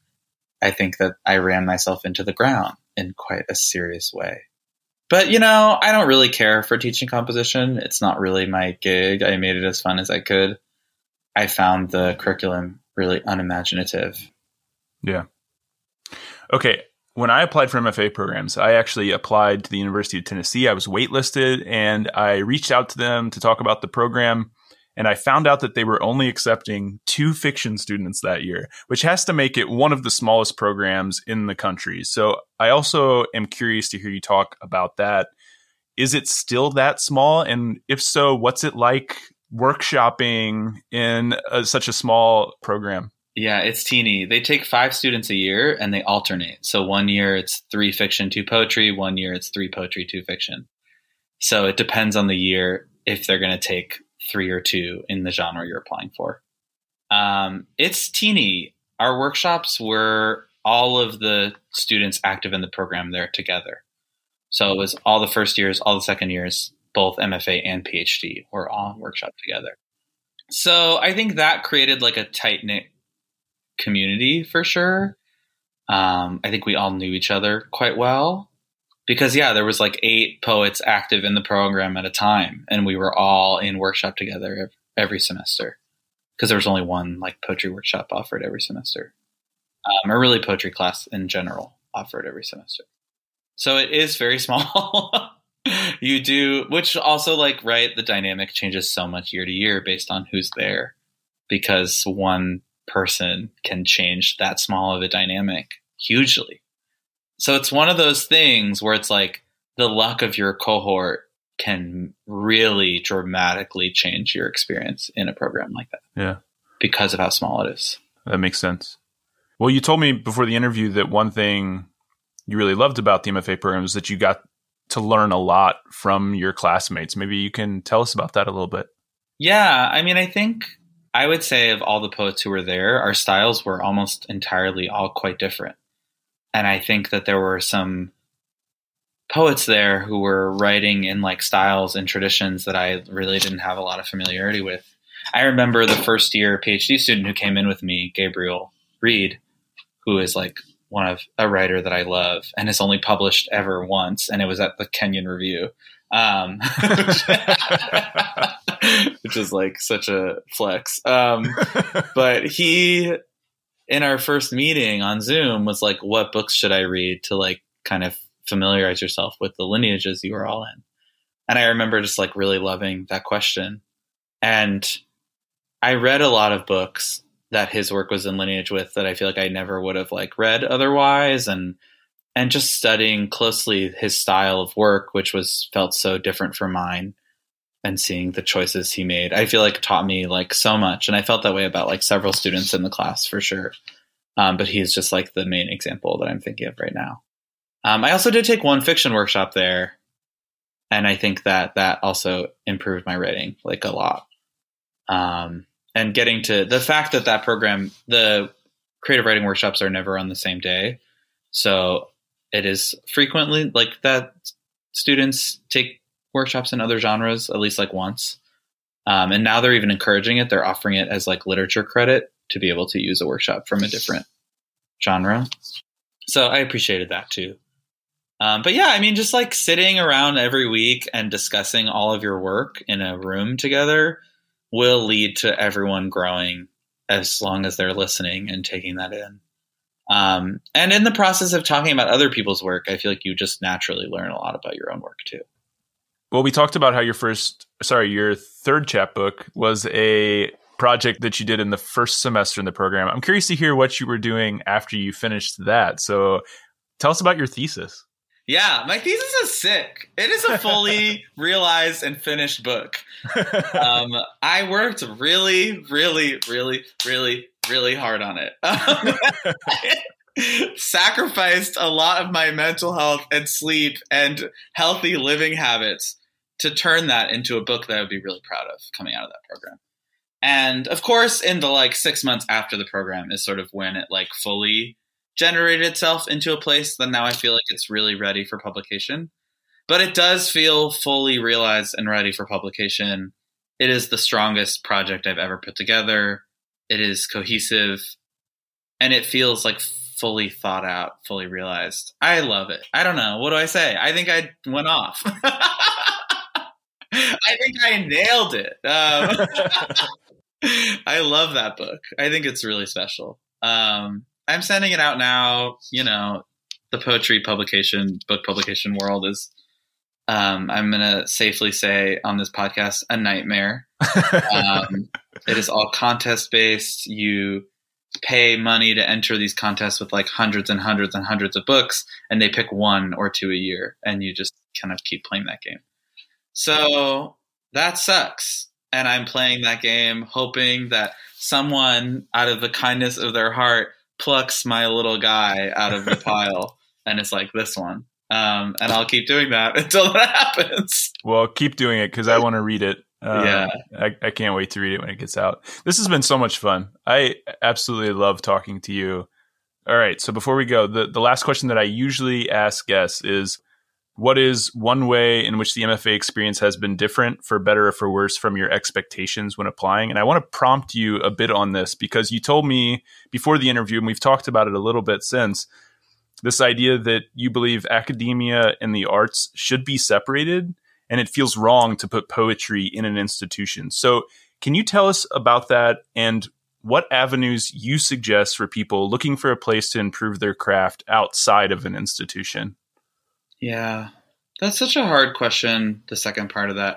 I think that I ran myself into the ground in quite a serious way. But, I don't really care for teaching composition. It's not really my gig. I made it as fun as I could. I found the curriculum really unimaginative. Yeah. Okay. When I applied for MFA programs, I actually applied to the University of Tennessee. I was waitlisted, and I reached out to them to talk about the program. And I found out that they were only accepting 2 fiction students that year, which has to make it one of the smallest programs in the country. So I also am curious to hear you talk about that. Is it still that small? And if so, what's it like workshopping in such a small program? Yeah, it's teeny. They take 5 students a year, and they alternate. So one year it's 3 fiction, 2 poetry. One year it's 3 poetry, 2 fiction. So it depends on the year if they're going to take 3 or 2 in the genre you're applying for. It's teeny. Our workshops were all of the students active in the program there together. So it was all the first years, all the second years, both MFA and PhD were all workshop together. So I think that created like a tight-knit community for sure. I think we all knew each other quite well. Because, there was like 8 poets active in the program at a time, and we were all in workshop together every semester, because there was only one like poetry workshop offered every semester, or really poetry class in general offered every semester. So it is very small. You do, which also the dynamic changes so much year to year based on who's there, because one person can change that small of a dynamic hugely. So it's one of those things where it's like the luck of your cohort can really dramatically change your experience in a program like that. Yeah. Because of how small it is. That makes sense. Well, you told me before the interview that one thing you really loved about the MFA program is that you got to learn a lot from your classmates. Maybe you can tell us about that a little bit. Yeah. I mean, I think I would say of all the poets who were there, our styles were almost entirely all quite different. And I think that there were some poets there who were writing in like styles and traditions that I really didn't have a lot of familiarity with. I remember the first year PhD student who came in with me, Gabriel Reed, who is like a writer that I love and has only published ever once. And it was at the Kenyon Review, which is like such a flex. But he, in our first meeting on Zoom, was like, what books should I read to like kind of familiarize yourself with the lineages you were all in? And I remember just like really loving that question. And I read a lot of books that his work was in lineage with that I feel like I never would have like read otherwise. And just studying closely his style of work, which felt so different from mine, and seeing the choices he made, I feel like taught me like so much. And I felt that way about like several students in the class for sure. But he's just like the main example that I'm thinking of right now. I also did take one fiction workshop there. And I think that also improved my writing like a lot. And getting to the fact that program, the creative writing workshops are never on the same day. So it is frequently like that students take workshops in other genres at least like once. And now they're even encouraging it. They're offering it as like literature credit to be able to use a workshop from a different genre. So I appreciated that too. But yeah, I mean, just like sitting around every week and discussing all of your work in a room together will lead to everyone growing as long as they're listening and taking that in. And in the process of talking about other people's work, I feel like you just naturally learn a lot about your own work too. Well, we talked about how your third chapbook was a project that you did in the first semester in the program. I'm curious to hear what you were doing after you finished that. So tell us about your thesis. Yeah, my thesis is sick. It is a fully realized and finished book. I worked really, really, really, really, really hard on it. sacrificed a lot of my mental health and sleep and healthy living habits to turn that into a book that I would be really proud of coming out of that program. And of course, in the like 6 months after the program is sort of when it like fully generated itself into a place that now I feel like it's really ready for publication. But it does feel fully realized and ready for publication. It is the strongest project I've ever put together. It is cohesive, and it feels like fully thought out, fully realized. I love it. I don't know. What do I say? I think I went off. I think I nailed it. I love that book. I think it's really special. I'm sending it out now. You know, the poetry publication, book publication world is, I'm going to safely say on this podcast, a nightmare. It is all contest based. You pay money to enter these contests with like hundreds and hundreds and hundreds of books, and they pick 1 or 2 a year, and you just kind of keep playing that game. So that sucks. And I'm playing that game hoping that someone out of the kindness of their heart plucks my little guy out of the pile and it's like this one. And I'll keep doing that until that happens. Well, keep doing it because I want to read it. Yeah. I can't wait to read it when it gets out. This has been so much fun. I absolutely love talking to you. All right. So before we go, the last question that I usually ask guests is, what is one way in which the MFA experience has been different, for better or for worse, from your expectations when applying? And I want to prompt you a bit on this because you told me before the interview, and we've talked about it a little bit since, this idea that you believe academia and the arts should be separated, and it feels wrong to put poetry in an institution. So can you tell us about that and what avenues you suggest for people looking for a place to improve their craft outside of an institution? Yeah, that's such a hard question, the second part of that.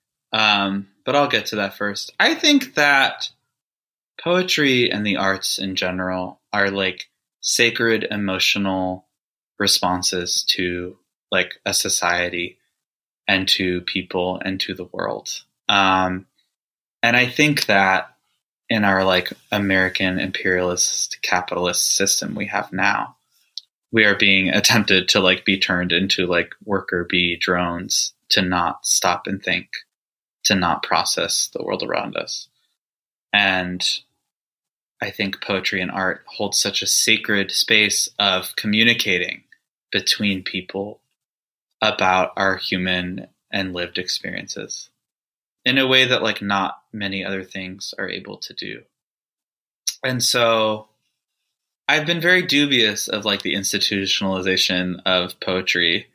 But I'll get to that first. I think that poetry and the arts in general are like sacred emotional responses to like a society and to people and to the world. And I think that in our like American imperialist capitalist system we have now, we are being attempted to like be turned into like worker bee drones, to not stop and think, to not process the world around us. And I think poetry and art hold such a sacred space of communicating between people about our human and lived experiences in a way that like not many other things are able to do. And so I've been very dubious of like the institutionalization of poetry.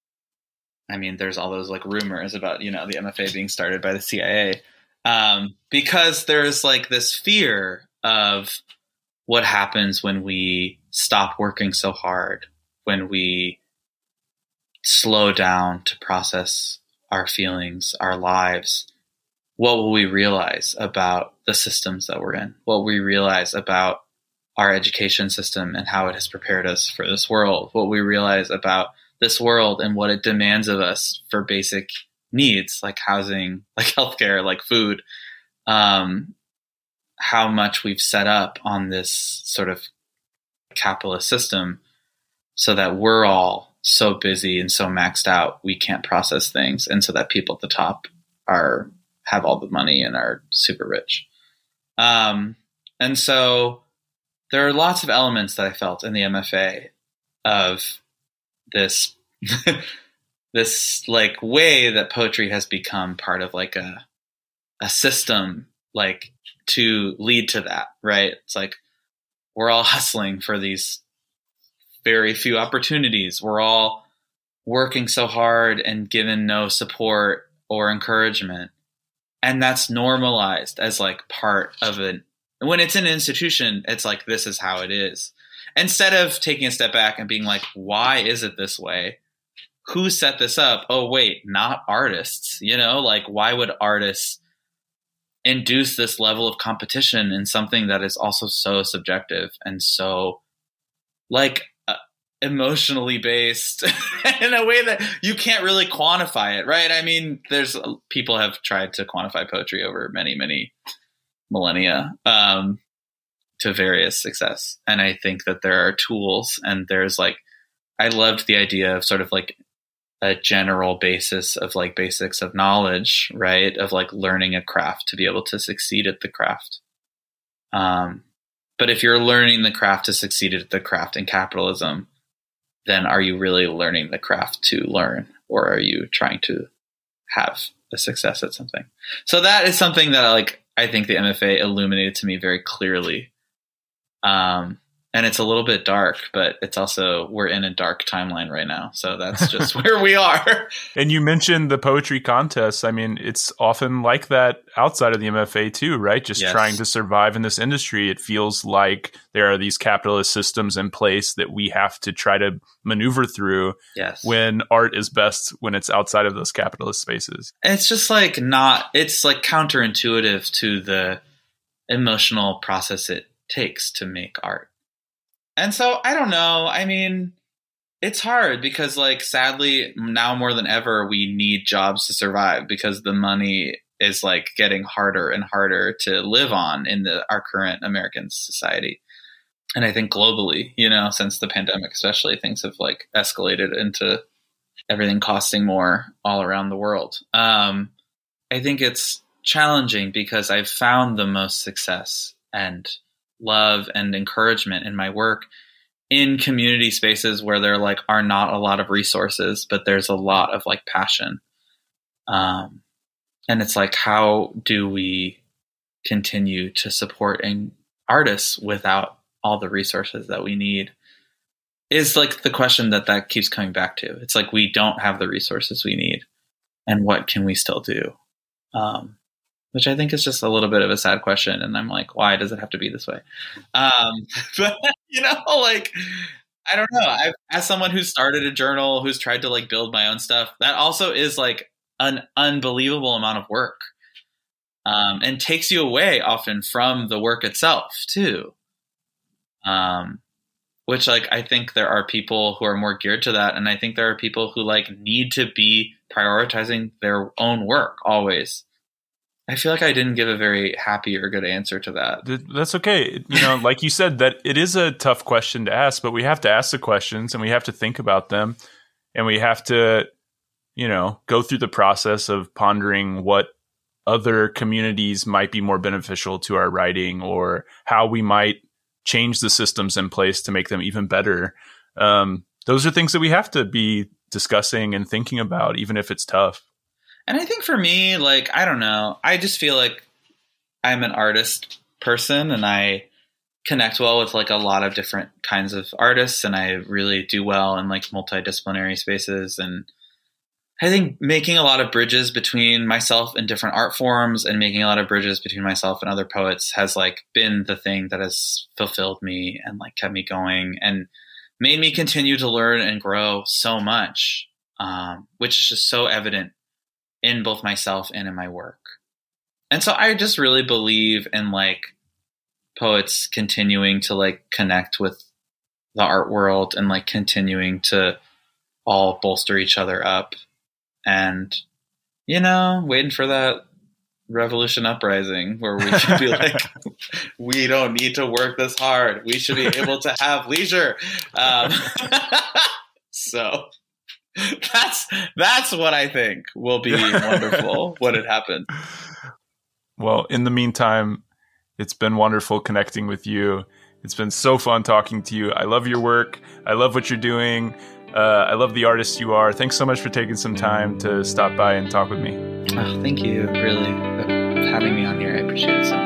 I mean, there's all those like rumors about, you know, the MFA being started by the CIA, because there's like this fear of what happens when we stop working so hard, when we slow down to process our feelings, our lives. What will we realize about the systems that we're in? What will we realize about our education system and how it has prepared us for this world? What we realize about this world and what it demands of us for basic needs like housing, like healthcare, like food. How much we've set up on this sort of capitalist system so that we're all so busy and so maxed out we can't process things, and so that people at the top have all the money and are super rich. And so there are lots of elements that I felt in the MFA of this this like way that poetry has become part of like a system, like to lead to that, right? It's like we're all hustling for these very few opportunities. We're all working so hard and given no support or encouragement. And that's normalized as like part of it. When it's an institution, it's like, this is how it is. Instead of taking a step back and being like, why is it this way? Who set this up? Oh, wait, not artists. You know, like, why would artists induce this level of competition in something that is also so subjective and so like emotionally based in a way that you can't really quantify it, right? I mean, people have tried to quantify poetry over many, many millennia to to various success. And I think that there are tools, and there's like, I loved the idea of sort of like a general basis of like basics of knowledge, right? Of like learning a craft to be able to succeed at the craft. But if you're learning the craft to succeed at the craft in capitalism, then are you really learning the craft to learn, or are you trying to have a success at something? So that is something that like I think the MFA illuminated to me very clearly. And it's a little bit dark, but it's also, we're in a dark timeline right now. So that's just where we are. And you mentioned the poetry contests. I mean, it's often like that outside of the MFA too, right? Just trying to survive in this industry. It feels like there are these capitalist systems in place that we have to try to maneuver through, when art is best when it's outside of those capitalist spaces. And it's just like it's like counterintuitive to the emotional process it takes to make art. And so I don't know. I mean, it's hard because like, sadly, now more than ever, we need jobs to survive because the money is like getting harder and harder to live on in our current American society. And I think globally, since the pandemic, especially, things have like escalated into everything costing more all around the world. I think it's challenging because I've found the most success and love and encouragement in my work in community spaces where there like are not a lot of resources, but there's a lot of like passion. And it's like, how do we continue to support artists without all the resources that we need is like the question that keeps coming back to. It's like, we don't have the resources we need, and what can we still do? Which I think is just a little bit of a sad question. And I'm like, why does it have to be this way? But, like, I don't know. As someone who started a journal, who's tried to like build my own stuff, that also is like an unbelievable amount of work, and takes you away often from the work itself too. Which like, I think there are people who are more geared to that. And I think there are people who like need to be prioritizing their own work always. I feel like I didn't give a very happy or good answer to that. That's okay. Like you said, that it is a tough question to ask, but we have to ask the questions and we have to think about them, and we have to, go through the process of pondering what other communities might be more beneficial to our writing, or how we might change the systems in place to make them even better. Those are things that we have to be discussing and thinking about, even if it's tough. And I think for me, like, I don't know, I just feel like I'm an artist person, and I connect well with like a lot of different kinds of artists, and I really do well in like multidisciplinary spaces. And I think making a lot of bridges between myself and different art forms, and making a lot of bridges between myself and other poets has like been the thing that has fulfilled me and like kept me going and made me continue to learn and grow so much, which is just so evident in both myself and in my work. And so I just really believe in like poets continuing to like connect with the art world and like continuing to all bolster each other up, and, waiting for that revolution uprising where we can be like, we don't need to work this hard. We should be able to have leisure. So that's what I think will be wonderful when it happens. Well, in the meantime, it's been wonderful connecting with you. It's been so fun talking to you. I love your work. I love what you're doing. I love the artist you are. Thanks so much for taking some time to stop by and talk with me. Oh, thank you, really, for having me on here. I appreciate it so much.